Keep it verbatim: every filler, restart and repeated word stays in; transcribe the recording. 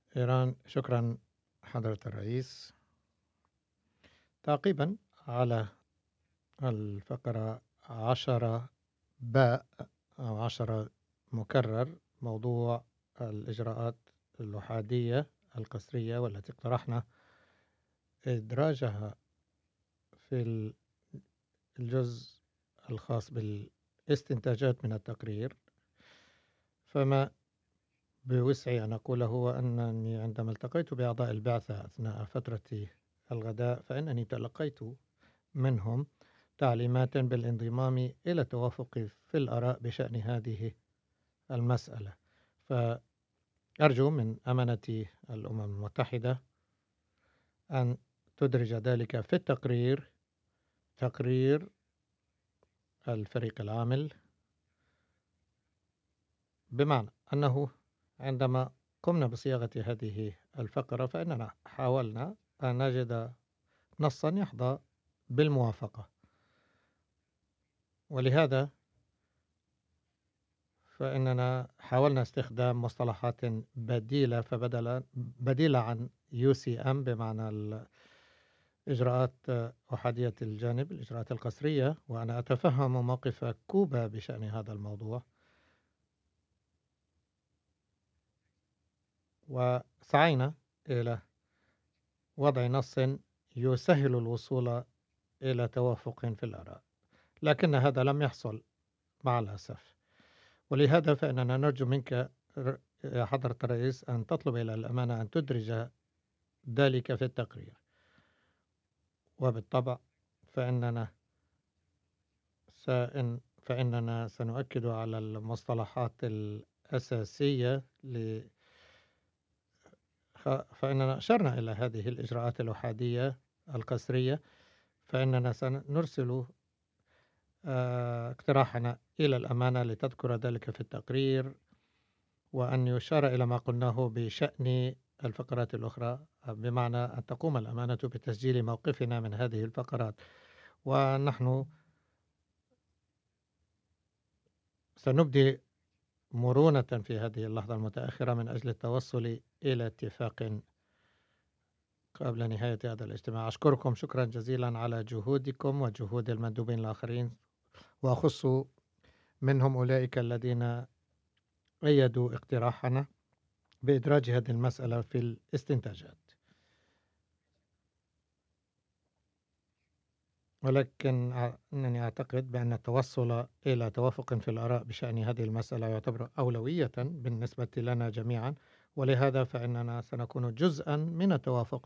إيران. شكرا حضرة الرئيس. تعقيبا على الفقرة عشرة باء أو عشرة مكرر، موضوع الإجراءات الأحادية القسرية والتي اقترحنا إدراجها في الجزء الخاص بالاستنتاجات من التقرير. فما بوسعي أن أقوله هو أنني عندما التقيت بأعضاء البعثة أثناء فترة الغداء فإنني تلقيت منهم تعليمات بالانضمام إلى التوافق في الآراء بشأن هذه المسألة. فأرجو من أمانة الأمم المتحدة أن تدرج ذلك في التقرير، تقرير الفريق العامل، بمعنى أنه عندما قمنا بصياغة هذه الفقرة فإننا حاولنا أن نجد نصا يحظى بالموافقة، ولهذا فإننا حاولنا استخدام مصطلحات بديلة فبدل بديلة عن يو سي إم بمعنى الإجراءات أحادية الجانب، الإجراءات القسرية، وأنا أتفهم موقف كوبا بشأن هذا الموضوع، وسعينا إلى وضع نص يسهل الوصول إلى توافق في الآراء، لكن هذا لم يحصل مع الأسف. ولهذا فإننا نرجو منك يا حضرة الرئيس أن تطلب إلى الأمانة أن تدرج ذلك في التقرير، وبالطبع فإننا سإن فإننا سنؤكد على المصطلحات الأساسية ل فإننا أشرنا إلى هذه الإجراءات الأحادية القسرية، فإننا سنرسل آه، اقتراحنا إلى الأمانة لتذكر ذلك في التقرير، وأن يشار إلى ما قلناه بشأن الفقرات الأخرى، بمعنى أن تقوم الأمانة بتسجيل موقفنا من هذه الفقرات، ونحن سنبدي مرونة في هذه اللحظة المتأخرة من أجل التوصل إلى اتفاق قبل نهاية هذا الاجتماع. أشكركم شكرا جزيلا على جهودكم وجهود المندوبين الآخرين، وأخص منهم أولئك الذين أيدوا اقتراحنا بإدراج هذه المسألة في الاستنتاجات. ولكن أنني أعتقد بأن التوصل إلى توافق في الآراء بشأن هذه المسألة يعتبر أولوية بالنسبة لنا جميعا، ولهذا فإننا سنكون جزءا من التوافق